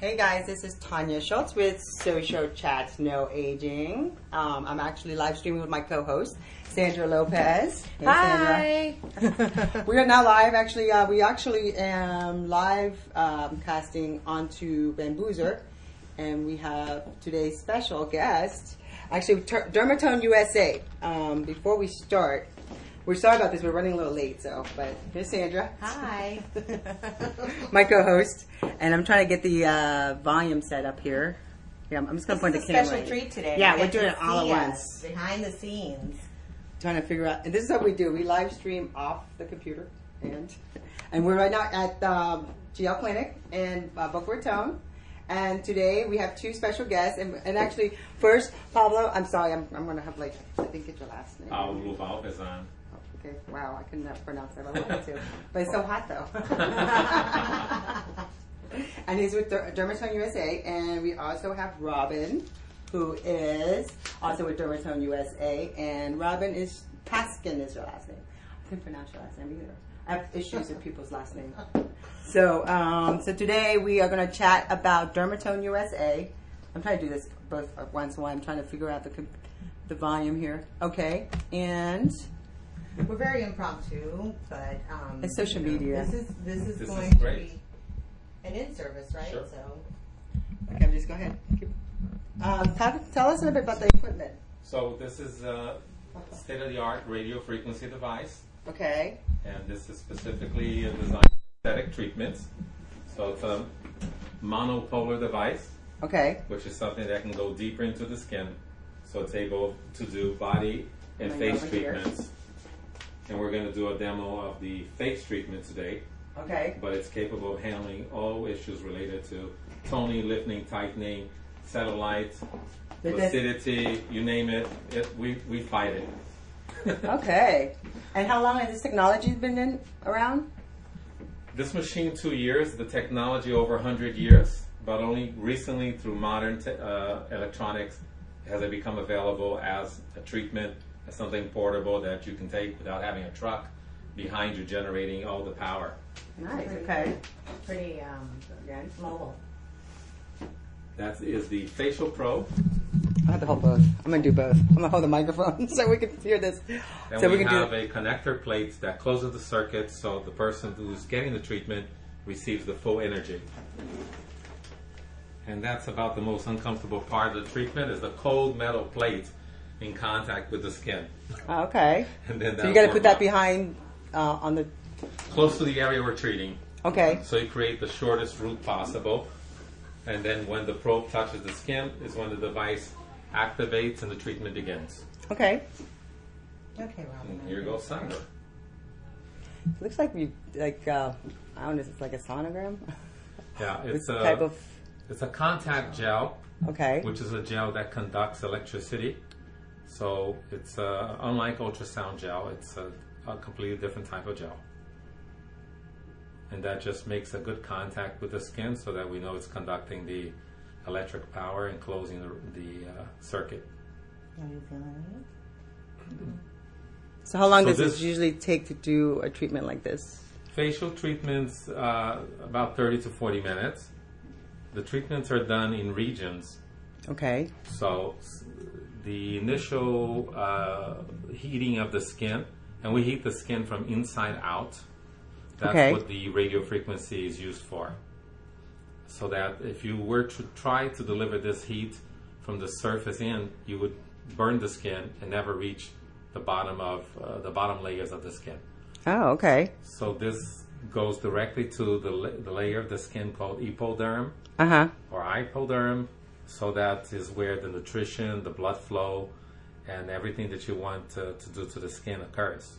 Hey guys, this is Tanya Schultz with Social Chats No Aging. I'm actually live streaming with my co-host, Sandra Lopez. Hey, Hi. Sandra. We are now live. Actually, we actually am live casting onto Bamboozer, and we have today's special guest, actually Dermatone USA. Before we start, we're sorry about this. We're running a little late, but here's Sandra. Hi. My co-host, and I'm trying to get the volume set up here. Yeah, I'm just going to point the camera. This is a special treat today. Yeah, we're doing it all at once. Behind the scenes. Trying to figure out, and this is what we do. We live stream off the computer, and we're right now at GL Clinic in Boca Raton. And today we have two special guests, and actually, first, Pablo, I'm sorry, I'm going to have I think get your last name. Pablo Balcazan. Okay, wow, I couldn't pronounce that. I wanted to. But it's so hot, though. And he's with Dermatone USA. And we also have Robin, who is also with Dermatone USA. And Robin is Paskin is your last name. I couldn't pronounce your last name either. I have issues with people's last names. So today we are going to chat about Dermatone USA. I'm trying to do this both at once while I'm trying to figure out the volume here. Okay, and... We're very impromptu, but it's social media. This is going to be an in-service, right? Sure. So, okay, just go ahead. Tell us a little bit about the equipment. So this is a state-of-the-art radio frequency device. Okay. And this is specifically designed for aesthetic treatments. So it's a monopolar device. Okay. Which is something that can go deeper into the skin. So it's able to do body and face treatments. And we're going to do a demo of the face treatment today. Okay. But it's capable of handling all issues related to toning, lifting, tightening, cellulite, lucidity, you name it, we fight it. Okay. And how long has this technology been around? This machine, 2 years. The technology, over 100 years. But only recently, through modern electronics, has it become available as a treatment, as something portable that you can take without having a truck behind you generating all the power. Nice. Okay. Pretty mobile. That is the Facial Pro. I have to hold both. I'm going to do both. I'm going to hold the microphone so we can hear this. And so we can have a connector plate that closes the circuit so the person who's getting the treatment receives the full energy. And that's about the most uncomfortable part of the treatment is the cold metal plate in contact with the skin. Okay. And then so you got to put that behind on the... Close to the area we're treating. Okay. So you create the shortest route possible. And then when the probe touches the skin is when the device activates and the treatment begins. Okay. Okay, Robin. And here goes Sandra. It looks like I don't know if it's like a sonogram. Yeah, it's a contact gel. Okay. Which is a gel that conducts electricity. So it's unlike ultrasound gel, it's a completely different type of gel. And that just makes a good contact with the skin so that we know it's conducting the electric power and closing the circuit. Are you feeling it? So how long does this usually take to do a treatment like this? Facial treatments, about 30 to 40 minutes. The treatments are done in regions. Okay. So the initial heating of the skin, and we heat the skin from inside out. That's what the radio frequency is used for. So that if you were to try to deliver this heat from the surface in, you would burn the skin and never reach the bottom of the bottom layers of the skin. Oh, okay. So this goes directly to the layer of the skin called epiderm or hypoderm. So that is where the nutrition, the blood flow, and everything that you want to do to the skin occurs.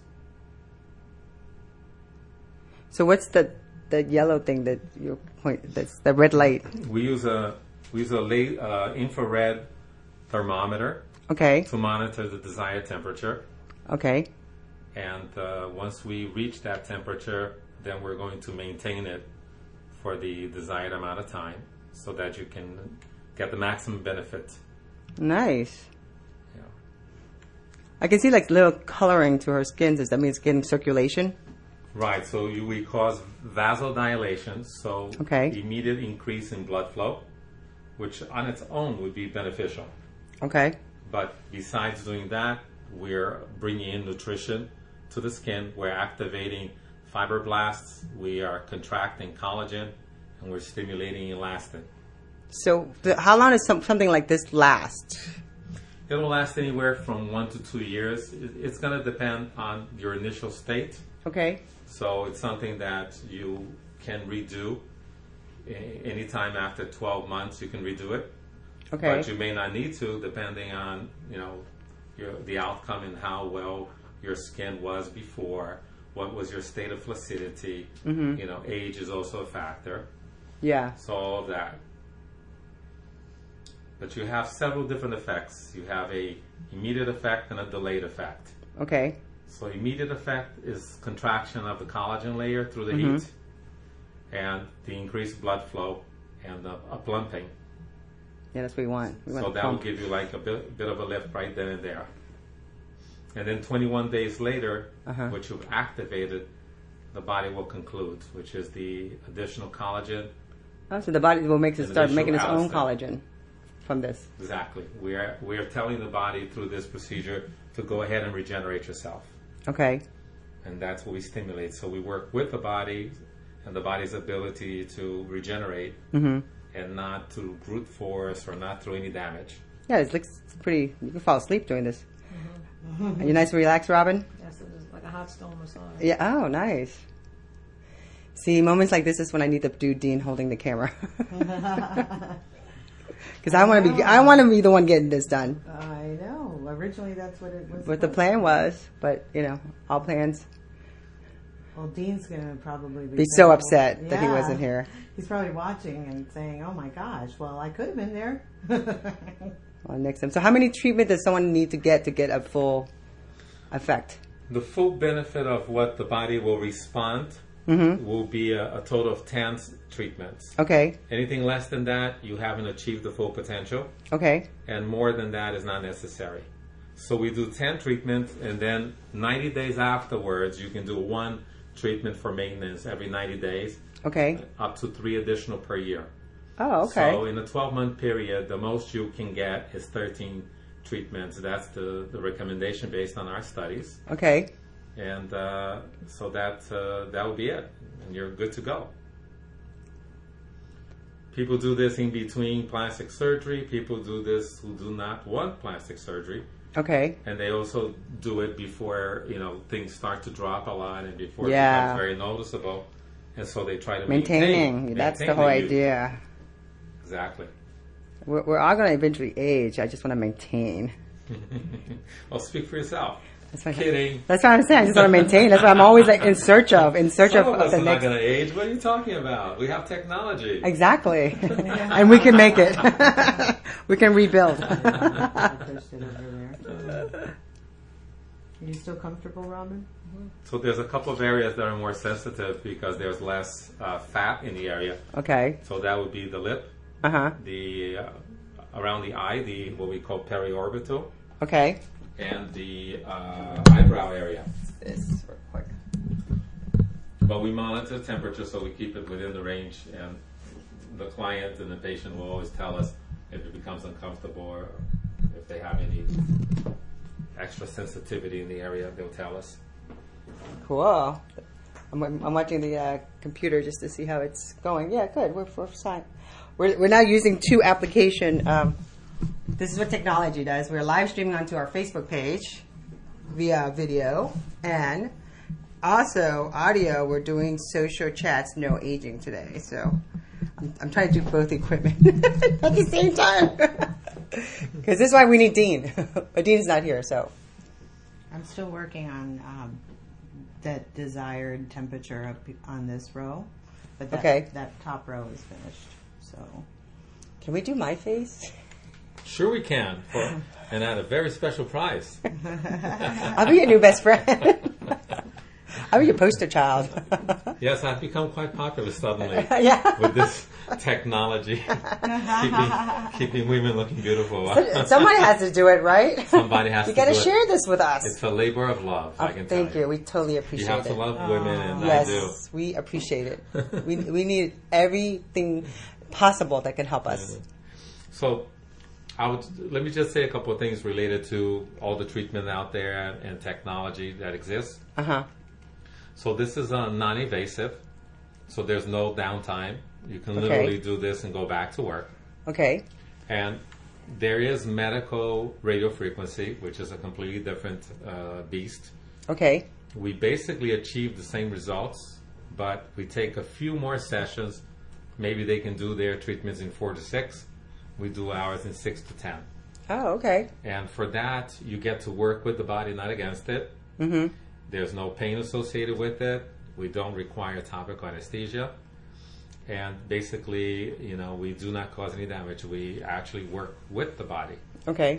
So what's the yellow thing that you point? That's the red light. We use a infrared thermometer. Okay. To monitor the desired temperature. Okay. And once we reach that temperature, then we're going to maintain it for the desired amount of time, so that you can get the maximum benefit. Nice. Yeah. I can see like little coloring to her skin. Does that mean it's getting circulation? Right, so we cause vasodilation, so immediate increase in blood flow, which on its own would be beneficial. Okay. But besides doing that, we're bringing in nutrition to the skin. We're activating fibroblasts. We are contracting collagen, and we're stimulating elastin. So how long does something like this last? It'll last anywhere from 1 to 2 years. It's going to depend on your initial state. Okay. So it's something that you can redo anytime after 12 months. You can redo it. Okay. But you may not need to, depending on the outcome and how well your skin was before. What was your state of flaccidity? Mm-hmm. Age is also a factor. Yeah. So all of that. But you have several different effects. You have a immediate effect and a delayed effect. Okay. So immediate effect is contraction of the collagen layer through the heat, and the increased blood flow and a plumping. Yeah, that's what we want. So that will give you like a bit of a lift right then and there. And then 21 days later, which you've activated, the body will conclude, which is the additional collagen. Oh, so the body will start making its own collagen from this. Exactly. We are telling the body through this procedure to go ahead and regenerate yourself. Okay. And that's what we stimulate. So we work with the body and the body's ability to regenerate and not through brute force or not through any damage. Yeah, it looks pretty. You can fall asleep doing this. Are you nice and relaxed, Robin? Yes, it is like a hot stone massage. Yeah. Oh, nice. See, moments like this is when I need to do Dean holding the camera. Because I want to be the one getting this done. I know. Originally, that's what it was. What the plan was, but all plans. Well, Dean's going to probably be so upset that he wasn't here. He's probably watching and saying, "Oh my gosh! Well, I could have been there." Well, next time. So, how many treatment does someone need to get a full effect? The full benefit of what the body will respond will be a total of 10 treatments. Okay. Anything less than that, you haven't achieved the full potential. Okay. And more than that is not necessary. So we do 10 treatments, and then 90 days afterwards, you can do 1 treatment for maintenance every 90 days. Okay. Up to 3 additional per year. Oh, okay. So in a 12-month period, the most you can get is 13 treatments. That's the recommendation based on our studies. Okay. And so that will be it, and you're good to go. People do this in between plastic surgery. People do this who do not want plastic surgery. Okay. And they also do it before things start to drop a lot and before it becomes very noticeable. And so they try to maintain. That's the whole idea. Exactly. We're all going to eventually age. I just want to maintain. Well, speak for yourself. Kidding. That's what I'm saying. I just want to maintain. That's what I'm always in search of. Some of us are not going to age. What are you talking about? We have technology. Exactly. And we can make it. We can rebuild. Are you still comfortable, Robin? So there's a couple of areas that are more sensitive because there's less fat in the area. Okay. So that would be the lip, the around the eye, what we call periorbital. Okay. And the eyebrow area. This real quick. But we monitor temperature, so we keep it within the range, and the client and the patient will always tell us if it becomes uncomfortable or if they have any extra sensitivity in the area. They'll tell us. Cool. I'm watching the computer just to see how it's going. Yeah, good. We're fine. We're now using 2 application. This is what technology does. We're live streaming onto our Facebook page via video, and also audio. We're doing social chats, no aging today. So I'm trying to do both equipment at the same time. Because this is why we need Dean. But Dean's not here, so. I'm still working on that desired temperature on this row. But that top row is finished. So, can we do my face? Sure we can, and at a very special price. I'll be your new best friend. I'm your poster child. Yes, I've become quite popular suddenly Yeah. with this technology, keeping women looking beautiful. Somebody has to do it, right? Somebody has to do it. You got to share this with us. It's a labor of love, I can tell you. Thank you. We totally appreciate it. You have to love women, and yes, I do. we appreciate it. we need everything possible that can help us. So, let me just say a couple of things related to all the treatment out there and technology that exists. So this is non-invasive, so there's no downtime. You can literally do this and go back to work. Okay. And there is medical radiofrequency, which is a completely different beast. Okay. We basically achieve the same results, but we take a few more sessions. Maybe they can do their treatments in 4 to 6. We do ours in 6 to 10. Oh, okay. And for that, you get to work with the body, not against it. Mm-hmm. There's no pain associated with it. We don't require topical anesthesia. And basically, we do not cause any damage. We actually work with the body. Okay.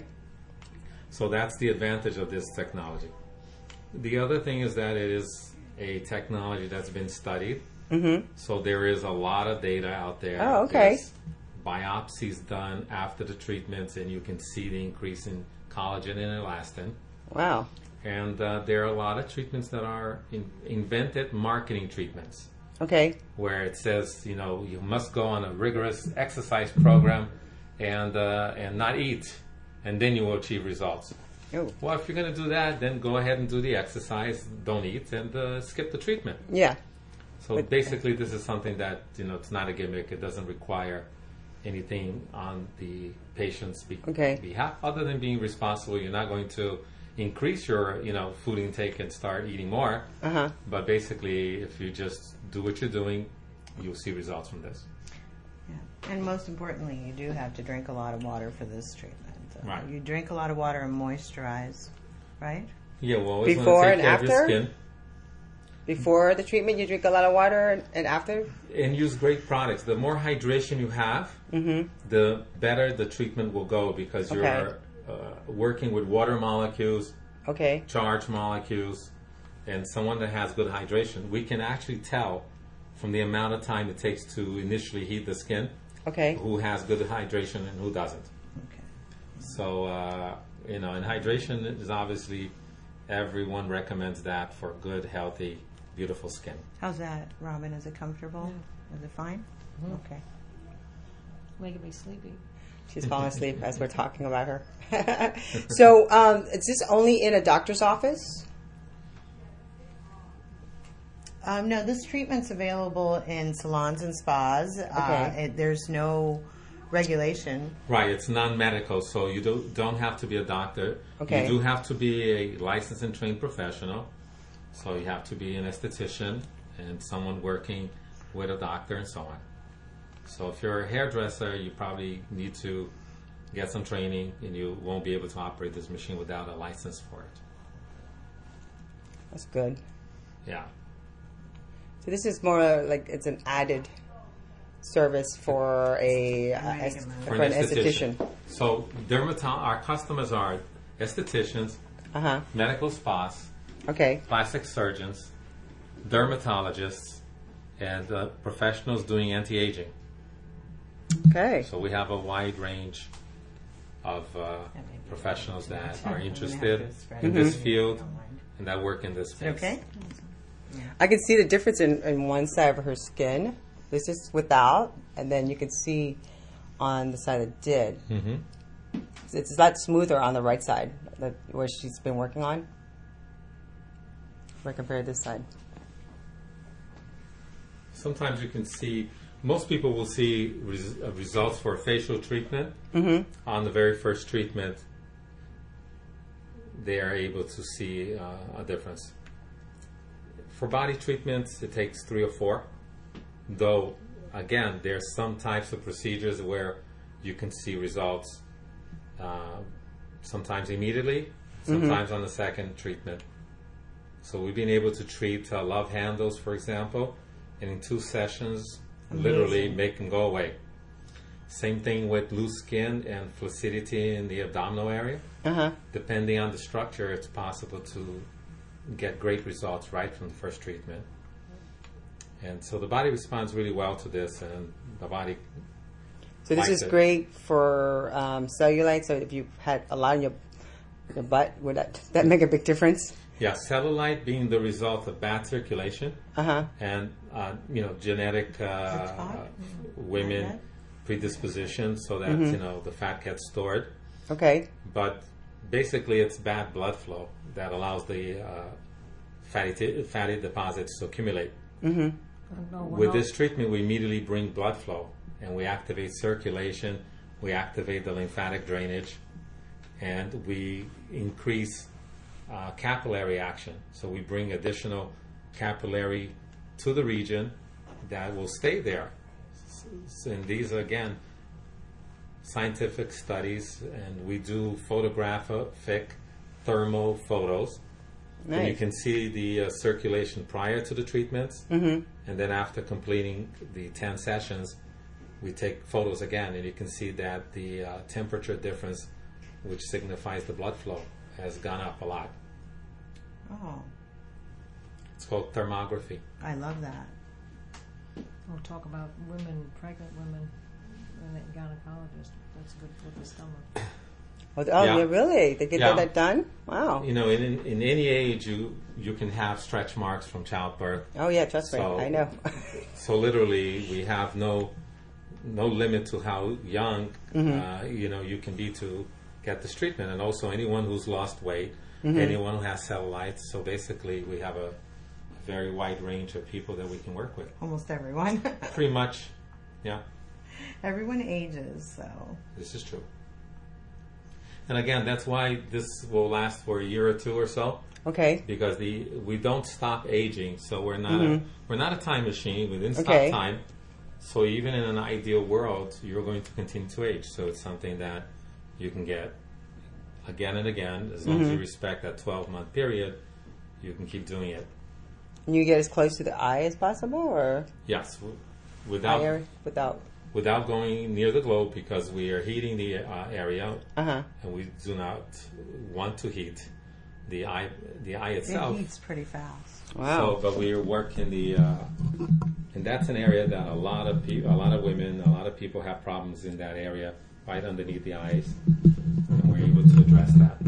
So that's the advantage of this technology. The other thing is that it is a technology that's been studied. Mm-hmm. So there is a lot of data out there. Oh, okay. There's biopsies done after the treatments, and you can see the increase in collagen and elastin. Wow. And there are a lot of treatments that are invented marketing treatments. Okay. Where it says, you must go on a rigorous exercise program and not eat, and then you will achieve results. Oh. Well, if you're going to do that, then go ahead and do the exercise, don't eat, and skip the treatment. Yeah. So basically, this is something that, it's not a gimmick. It doesn't require anything on the patient's behalf other than being responsible. You're not going to increase your, food intake and start eating more. But basically, if you just do what you're doing, you'll see results from this. Yeah. And most importantly, you do have to drink a lot of water for this treatment. Right. You drink a lot of water and moisturize, right? Yeah, well, always Before want to and take care of your after? skin. Before the treatment, you drink a lot of water, and after? And use great products. The more hydration you have, the better the treatment will go, because you're working with water molecules, charged molecules, and someone that has good hydration. We can actually tell from the amount of time it takes to initially heat the skin who has good hydration and who doesn't. Okay. So, and hydration is obviously, everyone recommends that for good, healthy, beautiful skin. How's that, Robin? Is it comfortable? Is it fine? Okay. Making me sleepy. She's falling asleep as we're talking about her. So, is this only in a doctor's office? No, this treatment's available in salons and spas. There's no regulation. Right, it's non-medical, so you don't have to be a doctor. Okay. You do have to be a licensed and trained professional. So you have to be an esthetician and someone working with a doctor and so on. So if you're a hairdresser, you probably need to get some training, and you won't be able to operate this machine without a license for it. That's good. Yeah. So this is more like it's an added service for an esthetician. So our customers are estheticians, medical spas, plastic surgeons, dermatologists, and professionals doing anti-aging. Okay. So we have a wide range of professionals that are interested in this field and that work in this space. Okay. I can see the difference in one side of her skin. This is without, and then you can see on the side that did. Mm-hmm. It's a lot smoother on the right side, where she's been working on. If I compare this side. Sometimes you can see, most people will see results for facial treatment. On the very first treatment, they are able to see a difference. For body treatments, it takes 3 or 4. Though, again, there's some types of procedures where you can see results sometimes immediately, sometimes on the second treatment. So we've been able to treat love handles, for example, and in 2 sessions, literally make them go away. Same thing with loose skin and flaccidity in the abdominal area. Depending on the structure, it's possible to get great results right from the first treatment. And so the body responds really well to this, and the body. So this is great for cellulite. So if you had a lot in your butt, would that make a big difference? Yeah, cellulite being the result of bad circulation and genetic women predisposition, so that the fat gets stored. Okay. But basically, it's bad blood flow that allows the fatty deposits to accumulate. With this treatment, we immediately bring blood flow, and we activate circulation, we activate the lymphatic drainage, and we increase capillary action. So we bring additional capillary to the region that will stay there. And these are, again, scientific studies, and we do photographic thermal photos. Nice. And you can see the circulation prior to the treatments, and then after completing the 10 sessions, we take photos again, and you can see that the temperature difference, which signifies the blood flow, has gone up a lot. Oh. It's called thermography. I love that. We'll talk about women, pregnant women, and the gynecologist. That's good for the stomach. Yeah, really? They get that done? Wow. In any age, you can have stretch marks from childbirth. Oh, yeah, trust me. I know. So literally, we have no limit to how young, you can be to get this treatment. And also anyone who's lost weight, anyone who has cellulites. So basically, we have a very wide range of people that we can work with. Almost everyone. Pretty much, yeah. Everyone ages, so. This is true. And again, that's why this will last for a year or two or so. Okay. Because we don't stop aging, so we're not a time machine. We didn't stop time. So even in an ideal world, you're going to continue to age. So it's something that you can get again and again. As long as you respect that 12-month period, you can keep doing it. And you get as close to the eye as possible, or? Yes, without going near the globe, because we are heating the area, and we do not want to heat the eye itself. It heats pretty fast. Wow! So, but we are working and that's an area that a lot of women, a lot of people have problems in that area, right underneath the eyes, and we're able to address that.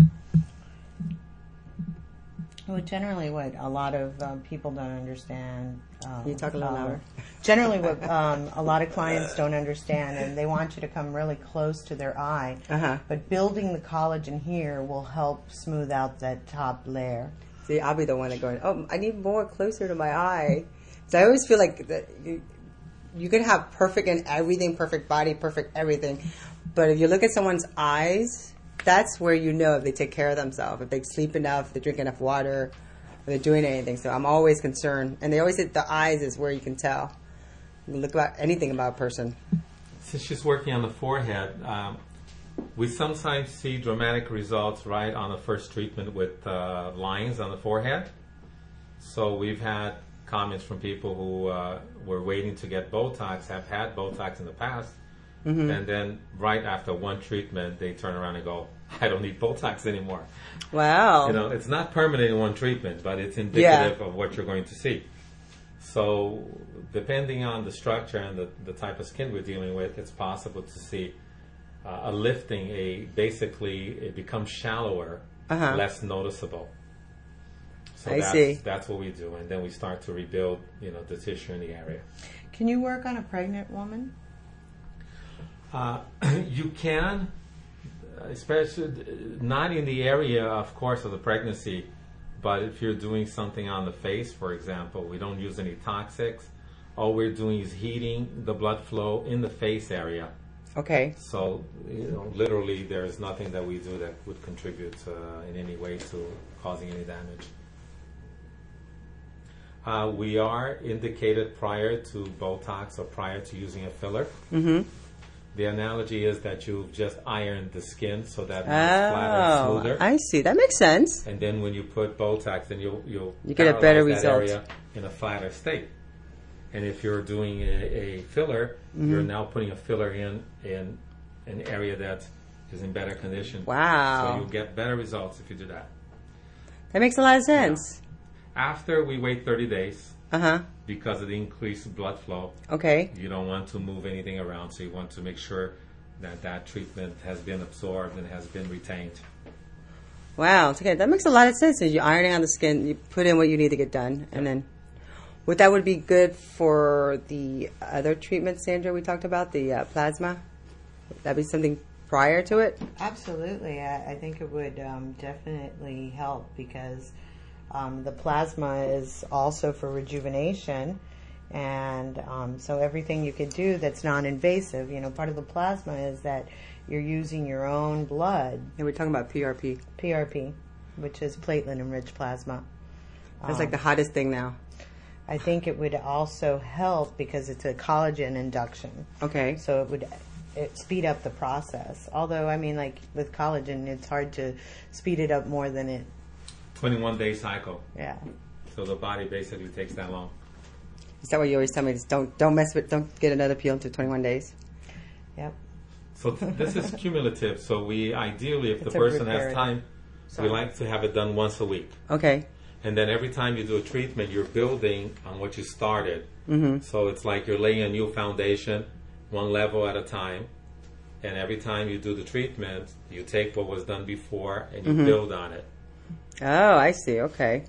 Well, generally, what a lot of people don't understand. Can you talk a little louder? Generally, what a lot of clients don't understand, and they want you to come really close to their eye. But building the collagen here will help smooth out that top layer. See, I'll be the one that going, oh, I need more closer to my eye. So I always feel like that you can have perfect and everything, perfect body, perfect everything. But if you look at someone's eyes, that's where you know if they take care of themselves, if they sleep enough, if they drink enough water, if they're doing anything. So I'm always concerned. And they always say the eyes is where you can tell. You can look about anything about a person. Since she's working on the forehead, we sometimes see dramatic results right on the first treatment with lines on the forehead. So we've had comments from people who were waiting to get Botox, have had Botox in the past, and then right after one treatment, they turn around and go, I don't need Botox anymore. Wow. It's not permanent in one treatment, but it's indicative of what you're going to see. So depending on the structure and the type of skin we're dealing with, it's possible to see a lifting, basically it becomes shallower, less noticeable. So that's what we do, and then we start to rebuild, the tissue in the area. Can you work on a pregnant woman? You can, especially not in the area, of course, of the pregnancy, but if you're doing something on the face, for example, we don't use any toxics. All we're doing is heating the blood flow in the face area. Okay. So, literally, there is nothing that we do that would contribute in any way to causing any damage. We are indicated prior to Botox or prior to using a filler. The analogy is that you've just ironed the skin so that it's flatter and smoother. I see. That makes sense. And then when you put Botox, then you'll get a better result area in a flatter state. And if you're doing a filler, you're now putting a filler in an area that is in better condition. Wow. So you'll get better results if you do that. That makes a lot of sense. After we wait 30 days, Uh-huh. because of the increased blood flow, Okay. you don't want to move anything around, so you want to make sure that that treatment has been absorbed and has been retained. Wow. Okay, that makes a lot of sense. You ironing on the skin, you put in what you need to get done, and then that would be good for the other treatment, Sandra, we talked about, the plasma? Would that be something prior to it? Absolutely. I think it would definitely help because the plasma is also for rejuvenation. And so everything you could do that's non-invasive, part of the plasma is that you're using your own blood. Yeah, we're talking about PRP. PRP, which is platelet-enriched plasma. That's like the hottest thing now. I think it would also help because it's a collagen induction. Okay. So it would speed up the process. Although, like with collagen, it's hard to speed it up more than it. 21-day cycle. Yeah. So the body basically takes that long. Is that what you always tell me? Just don't get another peel until 21 days? Yep. So this is cumulative. So we ideally, if It's the a person has reparative. time, we like to have it done once a week. Okay. And then every time you do a treatment, you're building on what you started. Mm-hmm. So it's like you're laying a new foundation, one level at a time. And every time you do the treatment, you take what was done before and you build on it. Oh, I see. Okay.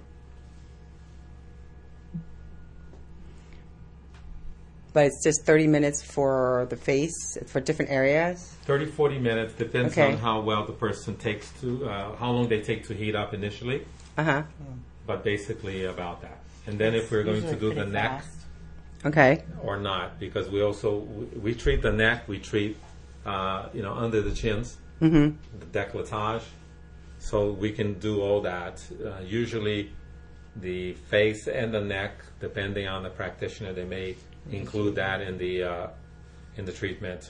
But it's just 30 minutes for the face, for different areas? 30, 40 minutes, depends Okay. on how well the person takes to, how long they take to heat up initially. Uh-huh. But basically about that. And then if we're going to do the neck Okay. or not, because we treat the neck, we treat, under the chins, the décolletage. So we can do all that. Usually the face and the neck, depending on the practitioner, they may include that in the treatment.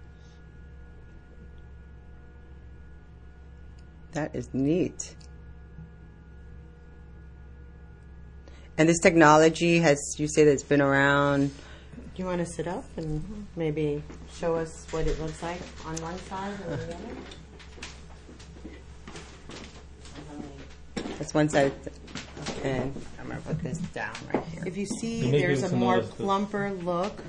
That is neat. And this technology you say that it's been around. Do you want to sit up and maybe show us what it looks like on one side or the other? That's one side. And I'm going to put this down right here. If you see, You may there's be a able to more notice this. plumper look.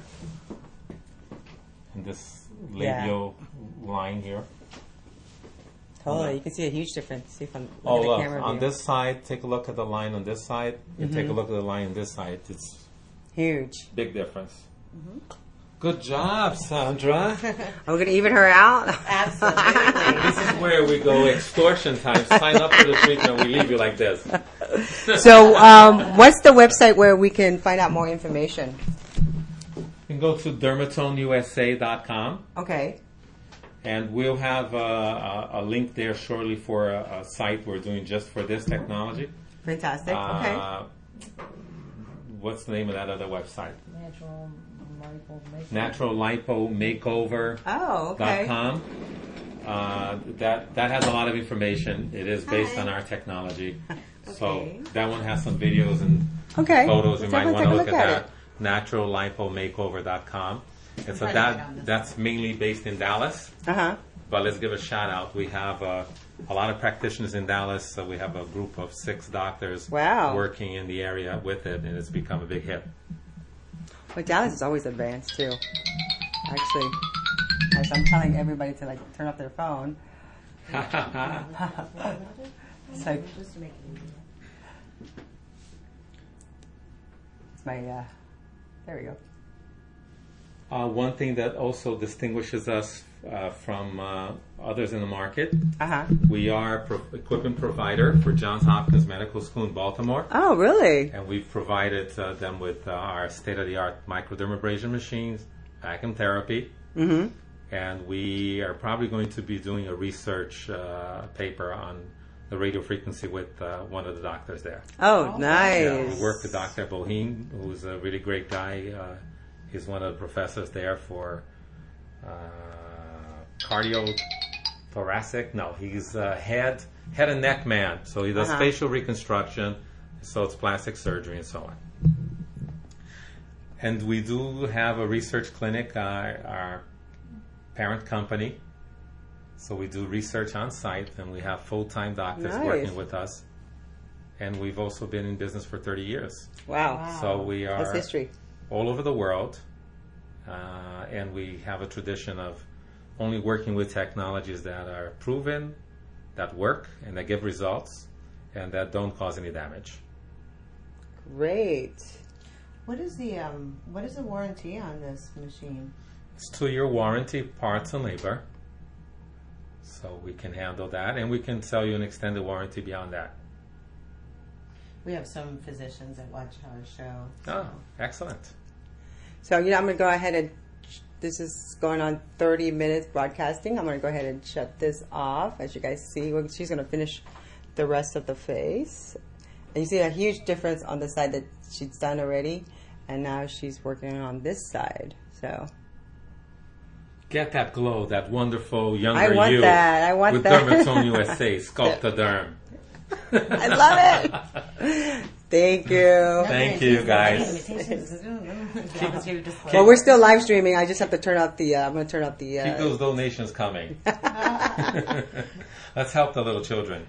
And this labial line here. Totally. You can see a huge difference. See if I'm Oh, looking look. at the camera On view. this side, take a look at the line on this side, and take a look at the line on this side. It's Huge. big difference. Good job, Sandra. Are we going to even her out? Absolutely. This is where we go extortion time. Sign up for the treatment. We leave you like this. So, what's the website where we can find out more information? You can go to dermatoneusa.com, Okay. and we'll have a link there shortly for a site we're doing just for this technology. Fantastic. Okay. What's the name of that other website? Natural lipo makeover. naturallipomakeover.com. Oh, okay. That has a lot of information. It is based on our technology. So Okay. that one has some videos and Okay. photos. You Let's might definitely want to take a look look at at that. naturallipomakeover.com. And so that's mainly based in Dallas. Uh-huh. But let's give a shout out. We have a lot of practitioners in Dallas. So we have a group of 6 doctors Wow. working in the area with it, and it's become a big hit. Well, Dallas is always advanced, too. Actually, as I'm telling everybody to, turn off their phone. It's like, Just to make it easier. it's my, there we go. One thing that also distinguishes us from others in the market, Uh-huh. we are equipment provider for Johns Hopkins Medical School in Baltimore. Oh, really? And we've provided them with our state-of-the-art microdermabrasion machines, vacuum therapy, and we are probably going to be doing a research paper on the radio frequency with one of the doctors there. Oh, nice. Yeah, we work with Dr. Boheen, who's a really great guy. He's one of the professors there for cardiothoracic. No, he's head and neck man. So he does facial reconstruction, so it's plastic surgery and so on. And we do have a research clinic, our parent company. So we do research on site, and we have full-time doctors Nice. working with us. and we've also been in business for 30 years. Wow. So we are That's history. all over the world, and we have a tradition of only working with technologies that are proven, that work, and that give results, and that don't cause any damage. Great. What is the warranty on this machine? It's 2-year warranty, parts and labor. So we can handle that, and we can sell you an extended warranty beyond that. We have some physicians that watch our show. Oh, excellent. So, I'm going to go ahead and, this is going on 30 minutes broadcasting. I'm going to go ahead and shut this off. As you guys see, she's going to finish the rest of the face. And you see a huge difference on the side that she's done already. And now she's working on this side. So Get that glow, that wonderful younger I want you. that. I want with that. Dermatome USA, Sculptaderm. I love it. Thank you. Thank you, guys. Well, we're still live streaming. I just have to turn off the, I'm going to turn off the... Keep those donations coming. Let's help the little children.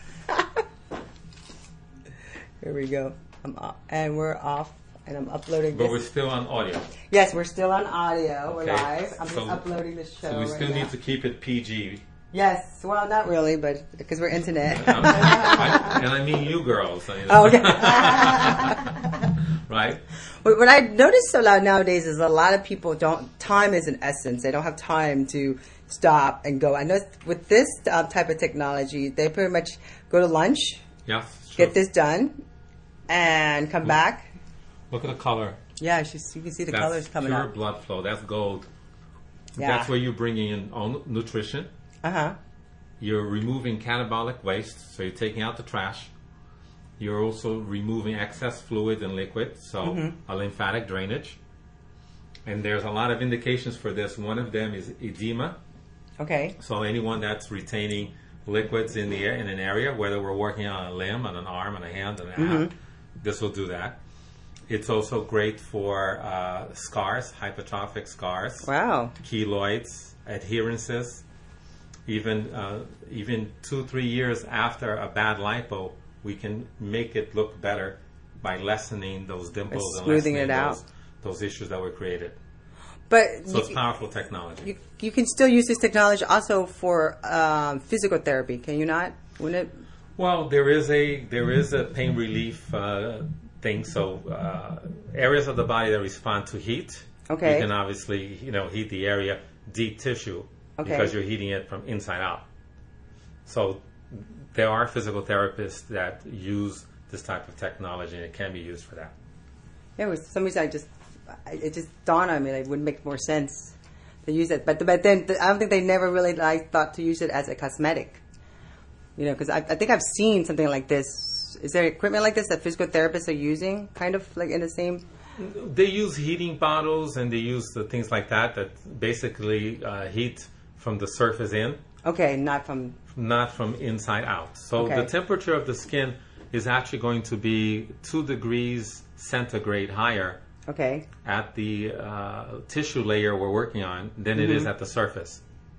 Here we go. I'm off, and we're off, and I'm uploading But this. we're still on audio. Yes, we're still on audio. We're Okay. live. I'm just So- uploading the show So we right still now. need to keep it PG. Yes, well, not really, but because we're internet. And I mean you girls. Oh, okay. Right? What I notice a lot nowadays is a lot of people time is an essence. They don't have time to stop and go. I know with this type of technology, they pretty much go to lunch, Yes. True. get this done, and come back. Look at the color. Yeah, you can see the That's colors coming pure up. blood flow. That's gold. Yeah. That's where you're bringing in all nutrition. Uh-huh. You're removing catabolic waste, so you're taking out the trash. You're also removing excess fluid and liquid, so a lymphatic drainage. And there's a lot of indications for this. One of them is edema. Okay. So anyone that's retaining liquids in the in an area, whether we're working on a limb, on an arm, on a hand, on an app, this will do that. It's also great for scars, hypertrophic scars, Wow. keloids, adherences. Even 2-3 years after a bad lipo, we can make it look better by lessening those dimples By and smoothing lessening it out. those issues that were created. But So it's powerful technology. you can still use this technology also for physical therapy, can you not? Wouldn't it? Well, there is a pain relief thing. So areas of the body that respond to heat, Okay. you can obviously heat the area, deep tissue, Okay. because you're heating it from inside out. So there are physical therapists that use this type of technology, and it can be used for that. Yeah, for some reason it just dawned on me that it would make more sense to use it. But then I don't think they never really thought to use it as a cosmetic. Because I think I've seen something like this. Is there equipment like this that physical therapists are using, kind of like in the same? They use heating bottles, and they use the things like that basically heat from the surface in, Okay, not from. not from inside out. So Okay. the temperature of the skin is actually going to be 2 degrees centigrade higher Okay. at the tissue layer we're working on than it is at the surface.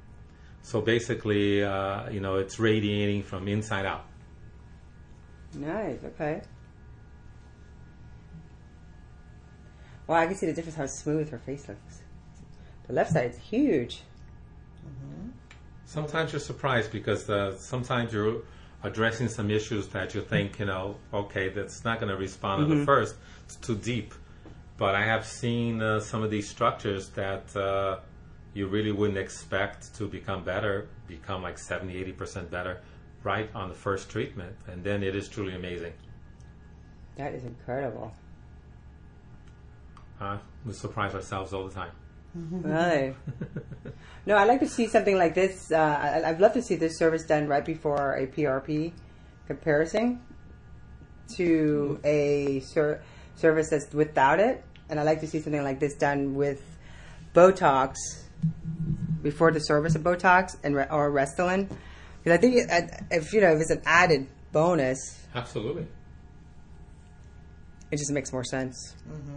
So basically, it's radiating from inside out. Nice. Okay. Well, I can see the difference how smooth her face looks. The left side is huge. Sometimes you're surprised because sometimes you're addressing some issues that you think, okay, that's not going to respond at the first. It's too deep. But I have seen some of these structures that you really wouldn't expect to become better, become like 70-80% better right on the first treatment. And then it is truly amazing. That is incredible. We surprise ourselves all the time. Really? No, I'd like to see something like this. I'd love to see this service done right before a PRP comparison to a service that's without it. And I'd like to see something like this done with Botox before the service of Botox or Restylane. Because I think if it's an added bonus, Absolutely. it just makes more sense.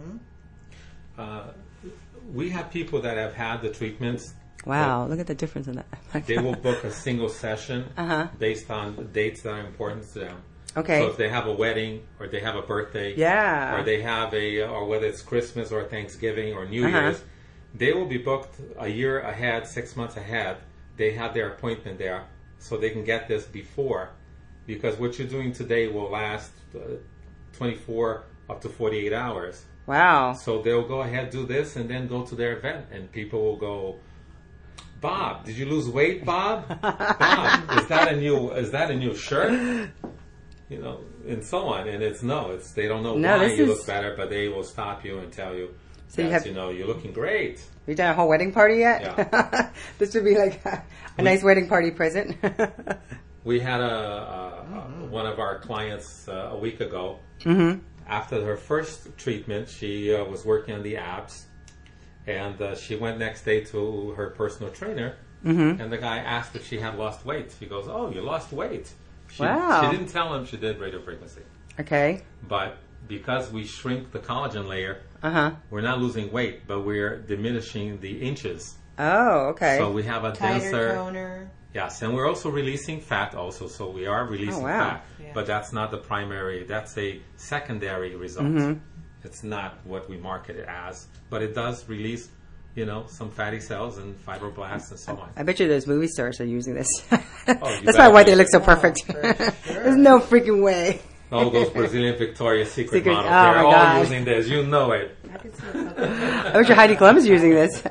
We have people that have had the treatments. Wow, look at the difference in that. They will book a single session Uh-huh. based on the dates that are important to them. Okay. So if they have a wedding or they have a birthday, Yeah. or they have or whether it's Christmas or Thanksgiving or New Year's, they will be booked a year ahead, 6 months ahead. They have their appointment there, so they can get this before, because what you're doing today will last 24 up to 48 hours. Wow. So they'll go ahead, do this, and then go to their event, and people will go, Bob, did you lose weight, Bob? Bob, is that a new shirt? You know, and so on. And it's they don't know why you look better, but they will stop you and tell you, so you're looking great. You done a whole wedding party yet? Yeah. This would be like a nice wedding party present. We had one of our clients a week ago. Mm-hmm. After her first treatment, she was working on the abs, and she went next day to her personal trainer, and the guy asked if she had lost weight. She goes, "Oh, you lost weight." Wow. She didn't tell him she did radiofrequency. Okay. But because we shrink the collagen layer, we're not losing weight, but we're diminishing the inches. Oh, okay. So we have a Tighter denser toner. Yes, and we're also releasing fat also, so we are releasing fat. Yeah. But that's not the primary, that's a secondary result. It's not what we market it as, but it does release, some fatty cells and fibroblasts and so on. I bet you those movie stars are using this. You That's probably why they look so perfect. There's no freaking way. All those Brazilian Victoria's Secret models, oh they're my all God. using this, you know it. I bet you Heidi Klum is using this.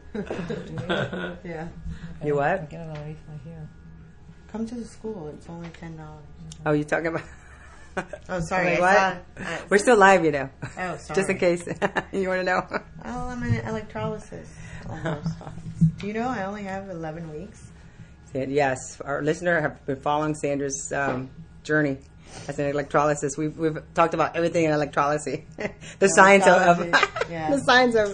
Yeah. You what? Get it underneath my hair. Come to the school. It's only $10. Oh, you talking about? Oh, sorry. Wait, what? We're still live, Oh, sorry. just in case you want to know. Oh, I'm in electrolysis. Almost. Do you know I only have 11 weeks? Yes, our listener have been following Sandra's journey as an electrolysis. We've talked about everything in electrolysis. The science of Yeah. the science of.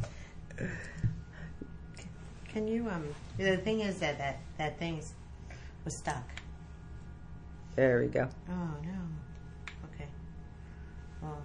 Can you the thing is that thing was stuck. There we go. Oh no. Okay. Well,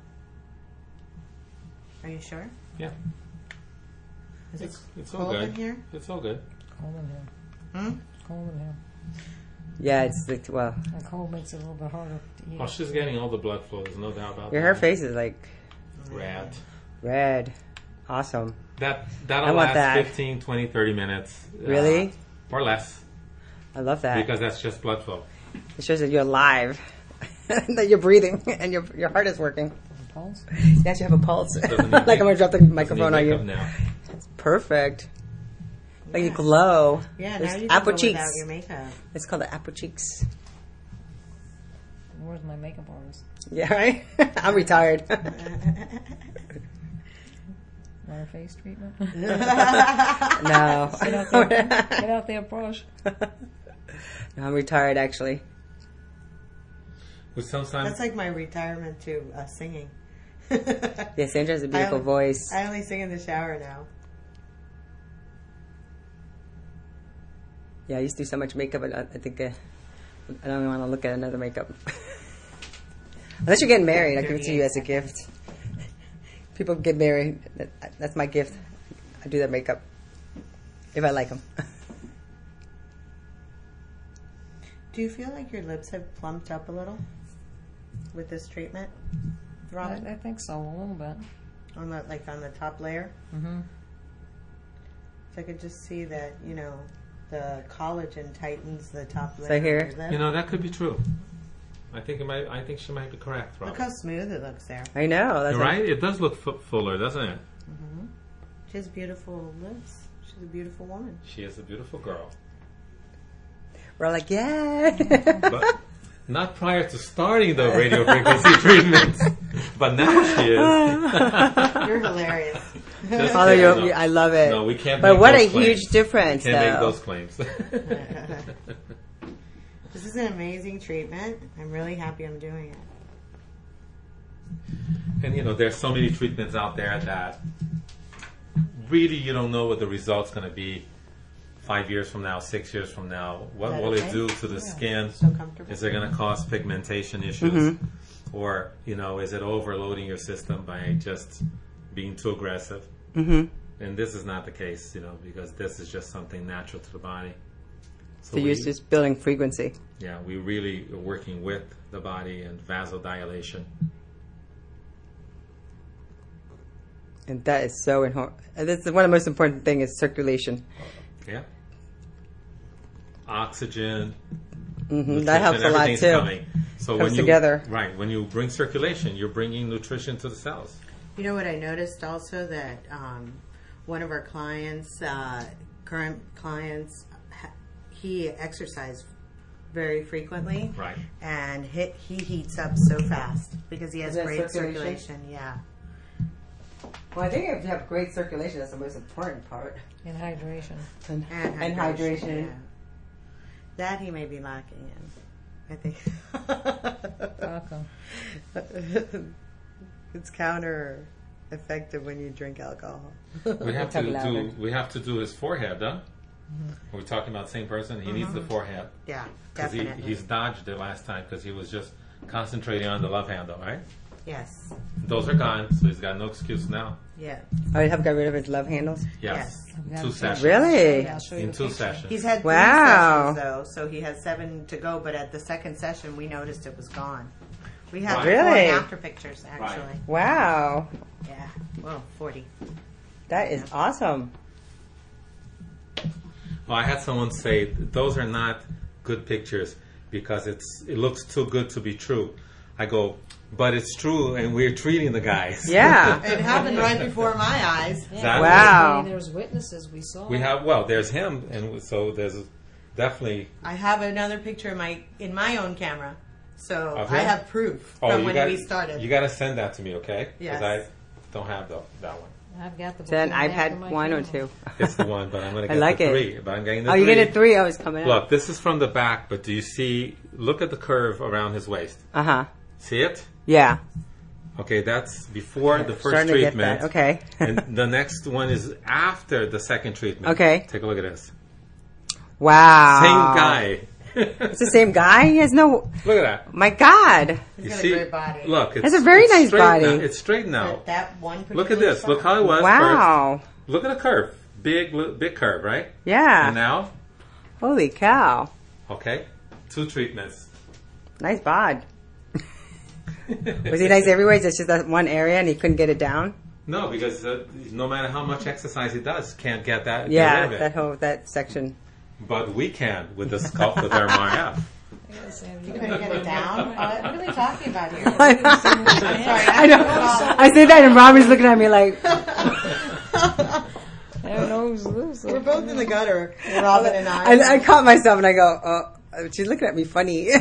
are you sure? Yeah. Is it It's all cold good. in here? It's all good. Cold in here. Hmm? Cold in here. Yeah, it's like, well, And cold makes it a little bit harder to eat. Well, she's getting all the blood flow, there's no doubt about her that. face is like Rad. red. Awesome. That'll I want last that. 15, 20, 30 minutes. Really? Or less, I love that. because that's just blood flow. It shows that you're alive, that you're breathing, and your heart is working. Pulse? You actually have a pulse. Doesn't Like need I'm gonna drop the microphone on Doesn't need you. makeup now. Perfect. Like you glow. Yeah, There's now you can apple go cheeks. without your makeup. It's called the apple cheeks. Where's my makeup artist? Yeah, right? I'm retired. Want a face treatment? No. Get out there, get out there, brush. No, I'm retired, actually. But sometimes That's like my retirement to singing. Yeah, Sandra has a beautiful I- voice. I only sing in the shower now. Yeah, I used to do so much makeup, but I think I don't even want to look at another makeup. Unless you're getting married, I give it to you as a gift. People get married, that's my gift. I do that makeup. If I like them. Do you feel like your lips have plumped up a little with this treatment, Robin? I think so, a little bit. On the top layer? Mm-hmm. So I could just see that, the collagen tightens the top layer. So here? of your lip. that could be true. I think she might be correct, Rob. Look how smooth it looks there. I know. That's You're right. It does look fuller, doesn't it? She has beautiful lips. She's a beautiful woman. She is a beautiful girl, We're all like, yeah. but not prior to starting the radio frequency treatment. But now she is. You're hilarious. Just Although kidding, no. I love it. No, we can't. But make what a those claims. huge difference, Can't make though. those claims. This is an amazing treatment. I'm really happy I'm doing it. And there's so many treatments out there that really you don't know what the result's going to be 5 years from now, 6 years from now. What That will okay? it do to the skin? So comfortable. Is it going to cause pigmentation issues? Or, is it overloading your system by just being too aggressive? Mm-hmm. And this is not the case, because this is just something natural to the body. So you're just building frequency. Yeah, we really are working with the body and vasodilation. And that is so important. That's one of the most important things is circulation. Yeah. Oxygen. That helps a lot everything's too. Coming. So Comes together. Right. When you bring circulation, you're bringing nutrition to the cells. You know what I noticed also that one of our clients, current clients, he exercised very frequently. Right. And he heats up so fast because he has Is that great circulation? circulation. Yeah. Well, I think if you have great circulation, that's the most important part. And hydration. And And hydration. Yeah. That he may be lacking in, I think. How come? It's counter effective when you drink alcohol. We have Talk to louder. do. We have to do his forehead, huh? We're talking about the same person. He needs the forehead Yeah, because definitely. he's dodged it last time because he was just concentrating on the love handle, right? Yes. Those are gone, so he's got no excuse now. Yeah. Oh, you have got rid of his love handles? Yes, Yes. 2 sessions. Really? Yeah, I'll show you In the 2 picture. sessions. He's had 3 Wow. sessions though, so he has 7 to go. But at the second session, we noticed it was gone. We have Right. before Really? and after pictures actually. Right. Wow. Yeah. Well, 40. That is awesome. Well, I had someone say those are not good pictures because it looks too good to be true. I go, but it's true, and we're treating the guys. Yeah. It happened right before my eyes. Yeah, Exactly. Wow. There's witnesses. We saw. We have there's him, and so there's definitely. I have another picture in my own camera, so Of I him? have proof from when we started. You got to send that to me, okay? Yes. I don't have that one. I've got the. Is that an before and after iPad my 1 or camera. 2? It's the one, but I'm going to I get like the it. 3. But I'm getting the Oh, 3. you get a 3? Oh, it's coming out. Look, this is from the back, but do you see? Look at the curve around his waist. Uh-huh. See it? Yeah. Okay, that's before the first Starting to get treatment. that. Okay. And the next one is after the second treatment. Okay. Take a look at this. Wow. Same guy. It's the same guy? He has no... Look at that. My God. He's You got see? a great body. Look, it's Has a very it's nice straight body. now. It's straight now. But that one Look at particular this. Look spot- how it was Wow. first. Look at the curve. Big curve, right? Yeah. And now, Holy cow. okay, 2 treatments. Nice bod. Was he nice everywhere? It's just that one area and he couldn't get it down? No, because no matter how much exercise he does, can't get that. Yeah, get rid of it. that section. But we can with the Sculptoderm RF. I gotta say, You couldn't get it down? What are we talking about here? I I know. I say that and Robin's looking at me like, I don't know who's loose. We're both in the gutter, Robin and I. I caught myself and I go, oh, she's looking at me funny.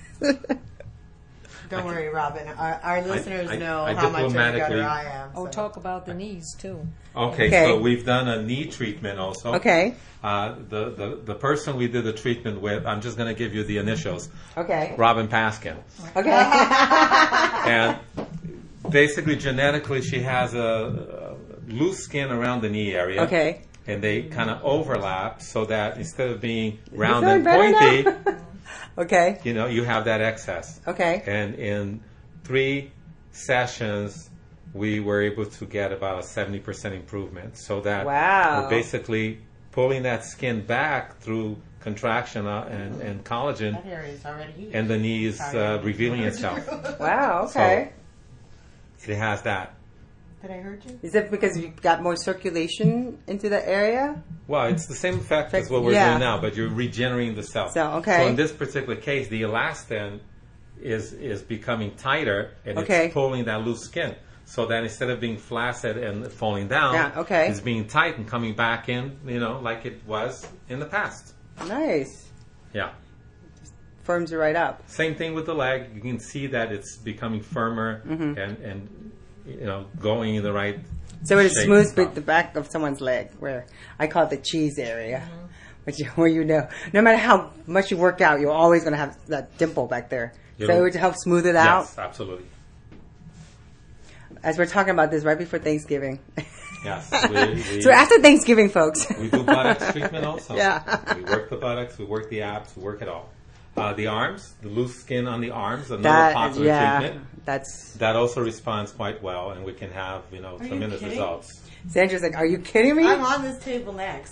Don't worry, Robin. Our listeners know I how much of a gutter diplomatically- I am. Oh, so. talk about the knees too. Okay, Okay. so we've done a knee treatment also. Okay. The person we did the treatment with, I'm just going to give you the initials. Okay. Robin Paskin. Okay. And basically, genetically, she has a loose skin around the knee area. Okay. And they kind of overlap so that instead of being round feeling and better pointy, now? Okay. you have that excess. Okay. And in 3 sessions, we were able to get about a 70% improvement. So that Wow. we're basically pulling that skin back through contraction and collagen, That area is already huge. and the knee is revealing itself. Wow. Okay. It has that. Did I hurt you? Is it because you got more circulation into the area? Well, it's the same effect as what we're Yeah. doing now, but you're regenerating the cell. So, okay. So in this particular case, the elastin is becoming tighter, and Okay. it's pulling that loose skin. So that instead of being flaccid and falling down, Yeah, okay. it's being tight and coming back in, like it was in the past. Nice. Yeah. Firms you right up. Same thing with the leg. You can see that it's becoming firmer Mm-hmm. and going in the right. So it shape smooths and stuff. with the back of someone's leg, where I call it the cheese area, where no matter how much you work out, you're always going to have that dimple back there. So It'll- it would help smooth it out. Yes, absolutely. As we're talking about this right before Thanksgiving. Yes. So after Thanksgiving, folks. We do buttocks treatment also. Yeah. We work the buttocks, we work the abs, we work it all. The arms, the loose skin on the arms, another That popular treatment. that's That also responds quite well, and we can have tremendous kidding? results. Sandra's like, are you kidding me? I'm on this table next.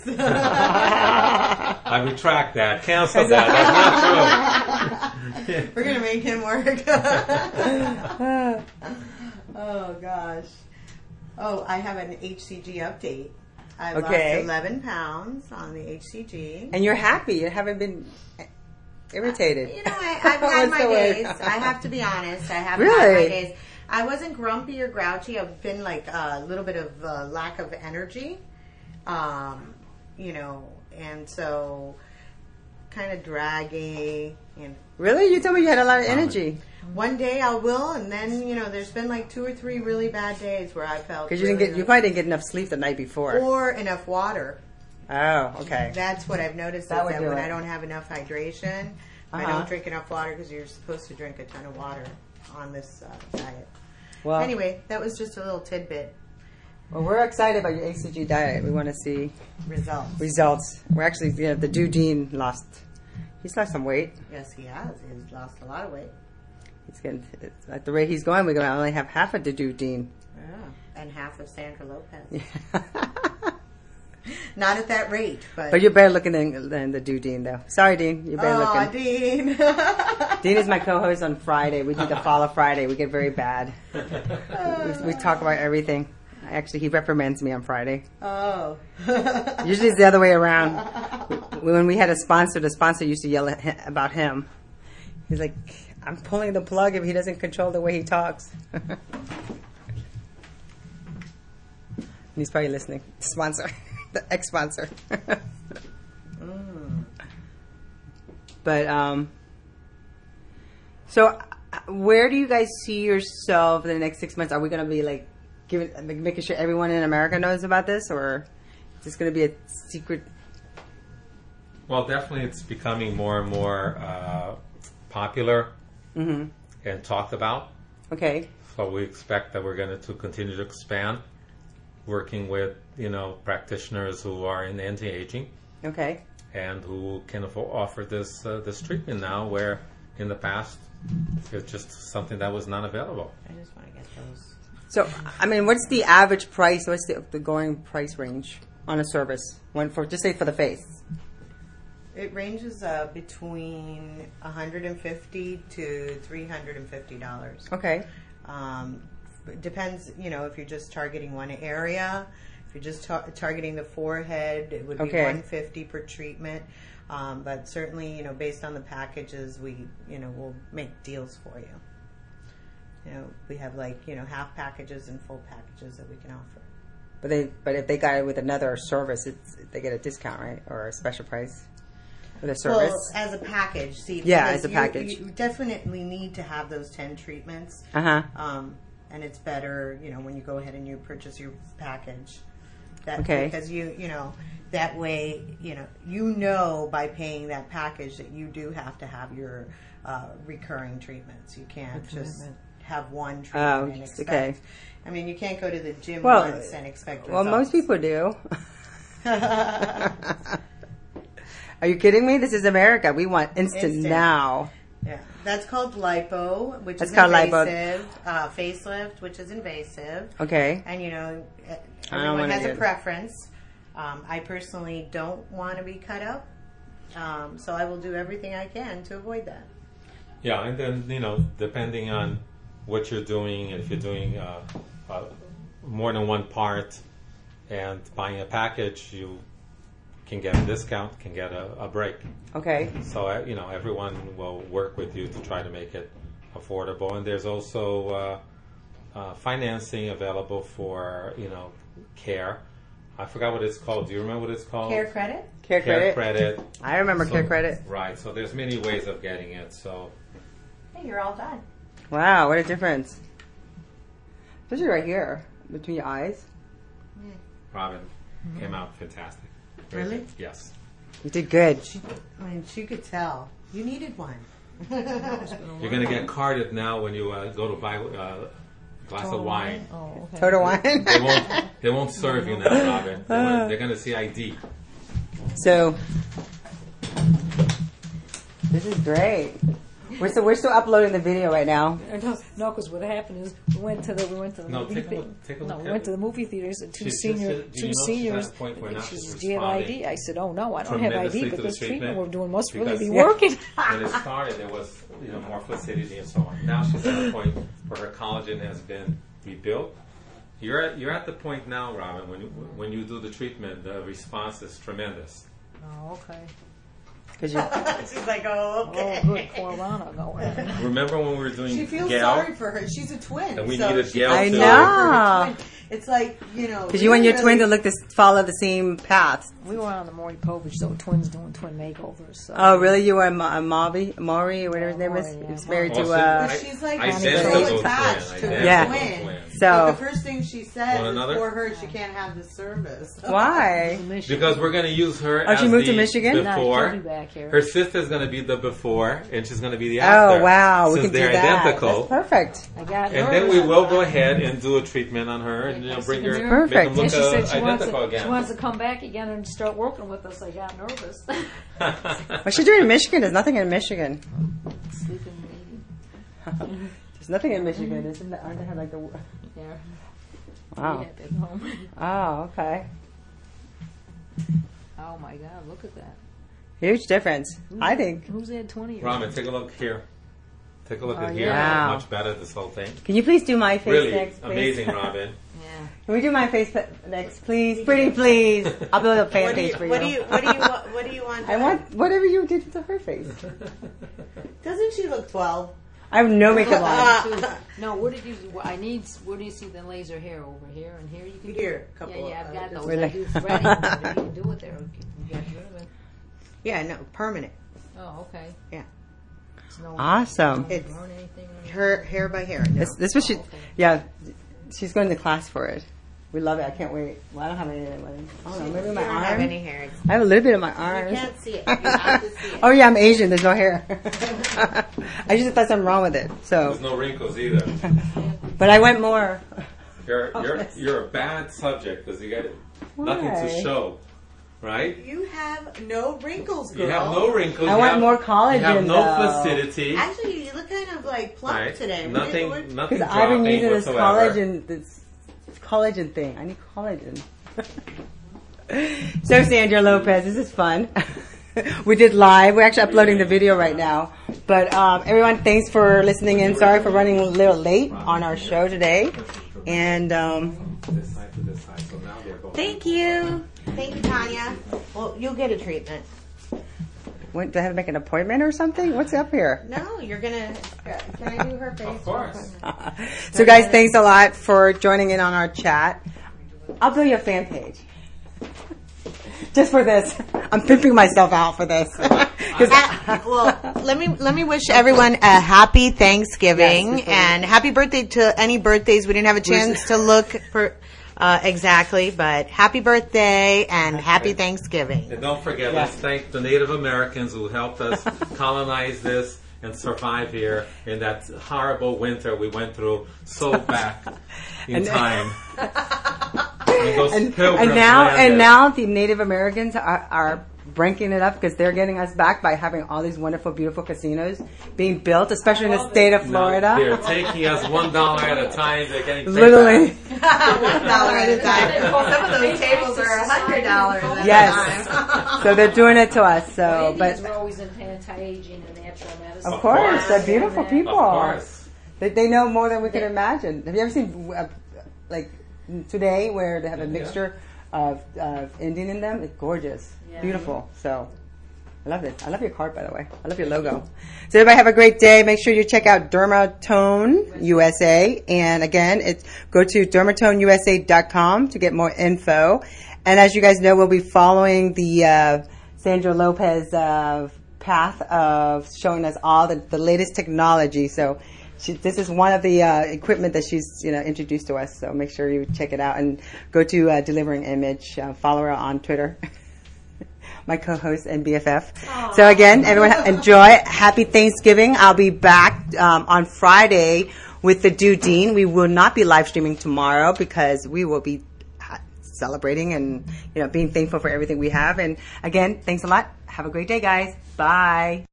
I retract that. Cancel that. That's not true. We're gonna make him work. Oh gosh. Oh, I have an HCG update. I lost 11 pounds on the HCG. And you're happy. You haven't been irritated. You know, I've had my days. I have to be honest. I have Really? had my days. I wasn't grumpy or grouchy. I've been like a little bit of lack of energy. You know, and so kind of draggy. And Really? You told me you had a lot of energy. one day I will, and then, you know, there's been like 2 or 3 really bad days where I felt Because you probably didn't get enough sleep the night before. or enough water. Oh, okay. That's what I've noticed That is would that do when it. I don't have enough hydration, I Uh-huh. don't drink enough water because you're supposed to drink a ton of water on this diet. Well, Anyway, that was just a little tidbit. well, we're excited about your HCG diet. We want to see Results. results. We're actually, the Dean he's lost some weight. Yes, he has. He's lost a lot of weight. At the rate he's going, we're going to only have half of the Dean. Yeah. And half of Sandra Lopez. Not at that rate, but... But you're better looking than the Dean, though. Sorry, Dean. You're better Oh, looking. Dean. Dean is my co-host on Friday. We do the Follow Friday. We get very bad. We talk about everything. Actually, he reprimands me on Friday. Oh. Usually it's the other way around. When we had a sponsor, the sponsor used to yell about him. He's like, I'm pulling the plug if he doesn't control the way he talks. And he's probably listening. Sponsor. The ex-sponsor. But, so where do you guys see yourself in the next 6 months? Are we going to be like making sure everyone in America knows about this, or is this going to be a secret? Well, definitely it's becoming more and more popular and talked about. Okay. So we expect that we're going to continue to expand, working with, practitioners who are in anti-aging Okay. and who can offer this treatment now, where in the past it's just something that was not available. I just want to get those. So, I mean, what's the average price? What's the going price range on a service? Just say for the face. It ranges between $150 to $350. Okay. It depends, if you're just targeting one area. If you're just targeting the forehead, it would be $150 per treatment. But certainly, based on the packages, we'll make deals for you. We have half packages and full packages that we can offer. But if they got it with another service, they get a discount, right, or a special price for the service? Well, as a package, see. Yeah, as a package. You definitely need to have those 10 treatments. And it's better, when you go ahead and you purchase your package. Because that way, by paying that package that you do have to have your recurring treatments. You can't just have one treatment and expect. Okay. I mean, you can't go to the gym once and expect results. Well, most people do. Are you kidding me? This is America. We want instant now. Yeah, that's called lipo, which is called invasive. Facelift, which is invasive. Okay. And everyone has a preference. I personally don't want to be cut up, so I will do everything I can to avoid that. Yeah, and then depending on what you're doing, if you're doing more than one part and buying a package, you can get a discount, can get a break. Okay. So everyone will work with you to try to make it affordable, and there's also financing available for care. I forgot what it's called. Do you remember what it's called? Care credit? Care credit. I remember Care credit. Right. So there's many ways of getting it. So. Hey, you're all done. Wow, what a difference. Especially right here, between your eyes. Robin came out fantastic. Really? Yes. You did good. She could tell. You needed one. You're going to get carded now when you go to buy a glass of wine. Oh, okay. Total wine. They won't serve you now, Robin. They're going to see ID. So, this is great. We're still uploading the video right now. No, because what happened is we went to the No, movie take a look. Take a look. we went to the movie theaters. And two She's seniors. just- do you know she's at a point where now She she's says, "Do you have responding ID?" I said, "Oh no, I don't have tremendously ID, to but the this treatment treatment we're doing must really be because- working." When it started, there was more flaccidity and so on. Now she's at a point where her collagen has been rebuilt. You're at the point now, Robin, when you do the treatment, the response is tremendous. Oh, okay. Cause you, She's like, oh, Oh, good. Corona going. Remember when we were doing she feels Gail? sorry for her. She's a twin. And we so needed she Gail feels to- sorry for her I know. twin. It's like, Because you want your twin to follow the same path. We were on the Maury Povich, so twins doing twin makeovers. So. Oh, really? You were Maury, or whatever his name is? Maury, yeah. He's married Oh, to, she- she's like identical so twin, attached to her identical twin. twin. So, the first thing she said Want is another? for her, she can't have the service. why? Because we're going to use her Oh, as she moved to the Michigan? Now, before. she'll be back here. Her sister's going to be the before, and she's going to be the after. Oh, wow. We Since can do they're that. identical. That's perfect. I got And nervous. then we will go ahead and do a treatment on her and bring her, Perfect. make them Then look she said she wants, identical to, she again. wants to come back again and start working with us. I got nervous. What's she doing in Michigan? There's nothing in Michigan. Sleeping lady. There's nothing in Michigan. Isn't that, aren't they have like the... Yeah. Wow. Rehab at home. Oh, okay. Oh my God! Look at that. Huge difference. I think. Who's had 20 years? Robin, take a look here. Take a look at here. yeah. How much better this whole thing. Can you please do my face Really next, please? amazing, Robin. Yeah. Can we do my face next, please? Pretty please. I'll build a fan What do you, page for what do you. you, what do you, want, what do you want? I want whatever you did to her face. Doesn't she look 12? I have no makeup on. No, where did you? I need. Where do you see the laser hair? Over here and here. You can do Here, it? couple. Yeah, I've got those. Really? I do threading. But you can do it there. You got rid of it. Yeah, no, permanent. Oh, okay. Yeah. It's no, Awesome. don't It's burn anything or Her hair by hair. No. This was she. okay. Yeah, she's going to class for it. We love it. I can't wait. Well, I don't have any. I don't know. Maybe You my don't have arm. any hair. I have a little bit of my You arms. can't see it. You have to see it. Oh yeah, I'm Asian. There's no hair. I just thought something wrong with it. There's So, no wrinkles either. but I went more. You're a bad subject because you got nothing to Why? show, right? You have no wrinkles, girl. You have no wrinkles. I you want have, more collagen, You have no though. flaccidity. Actually, you look kind of like plump Right? today. Nothing Because dropping I've been using this whatsoever. this collagen thing. I need collagen. So Sandra Lopez, this is fun. We did live. We're actually uploading the video right now. But everyone, thanks for listening in. Sorry for running a little late on our show today. And This side to this side, so now they're both. Thank you. Thank you, Tanya. Well, you'll get a treatment. what, do I have to make an appointment or something? What's up here? No, you're gonna. Can I do her face? Of course. So guys, thanks a lot for joining in on our chat. I'll build you a fan page. Just for this. I'm pimping myself out for this. 'Cause- Well, let me wish everyone a happy Thanksgiving Yes, before we- and happy birthday to any birthdays we didn't have a chance to look for exactly, but happy birthday and happy Thanksgiving. And don't forget, Yes. let's thank the Native Americans who helped us colonize this and survive here in that horrible winter we went through so back in And- time. When those pilgrims and landed. now the Native Americans are breaking it up because they're getting us back by having all these wonderful, beautiful casinos being built, especially in the state of Now, Florida. they're taking us $1 at a time. They're getting Literally. $1 at a time. Some of those tables are $100 at Yes. a time. So they're doing it to us. So, Indians but were always in anti-aging and natural medicine. of course, course. they're beautiful Of people. Of course. They know more than we can imagine. Have you ever seen like today where they have a mixture of Indian in them? It's gorgeous, Yeah. beautiful. So I love it. I love your card, by the way. I love your logo. So everybody have a great day. Make sure you check out Dermatone USA. And again, go to dermatoneusa.com to get more info. And as you guys know, we'll be following the Sandra Lopez path of showing us all the latest technology. So this is one of the equipment that she's introduced to us. So make sure you check it out and go to Delivering Image. Follow her on Twitter. My co-host and BFF. So again, everyone enjoy. Happy Thanksgiving. I'll be back on Friday with the Dean. We will not be live streaming tomorrow because we will be celebrating and being thankful for everything we have. And again, thanks a lot. Have a great day, guys. Bye.